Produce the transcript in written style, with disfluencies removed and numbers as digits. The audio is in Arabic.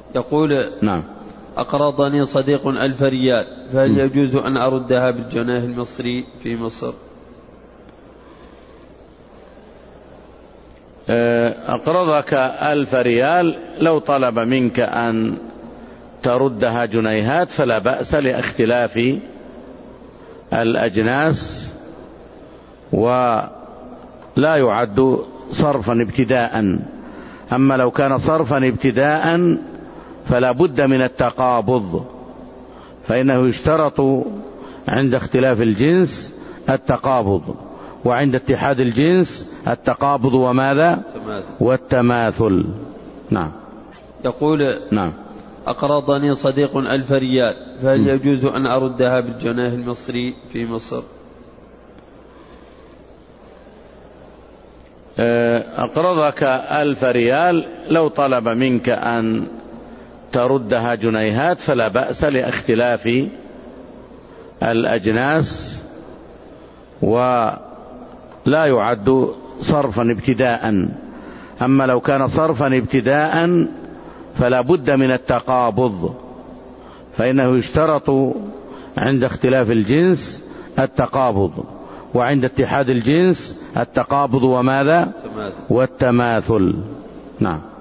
يقول: نعم. أقرضني صديق 1000 ريال، فهل يجوز أن أردها بالجنيه المصري في مصر؟ أقرضك 1000 ريال، لو طلب منك أن تردها جنيهات فلا بأس لاختلاف الأجناس، ولا يعد صرفا ابتداء. أما لو كان صرفا ابتداء فلا بد من التقابض، فإنه يشترط عند اختلاف الجنس التقابض، وعند اتحاد الجنس التقابض وماذا؟ والتماثل. نعم. يقول: نعم. أقرضني صديق 1000 ريال، فهل يجوز أن أردها بالجنيه المصري في مصر؟ أقرضك 1000 ريال، لو طلب منك أن تردها جنيهات فلا بأس لاختلاف الأجناس، ولا يعد صرفا ابتداء. أما لو كان صرفا ابتداء فلا بد من التقابض، فإنه يشترط عند اختلاف الجنس التقابض، وعند اتحاد الجنس التقابض وماذا؟ والتماثل. نعم.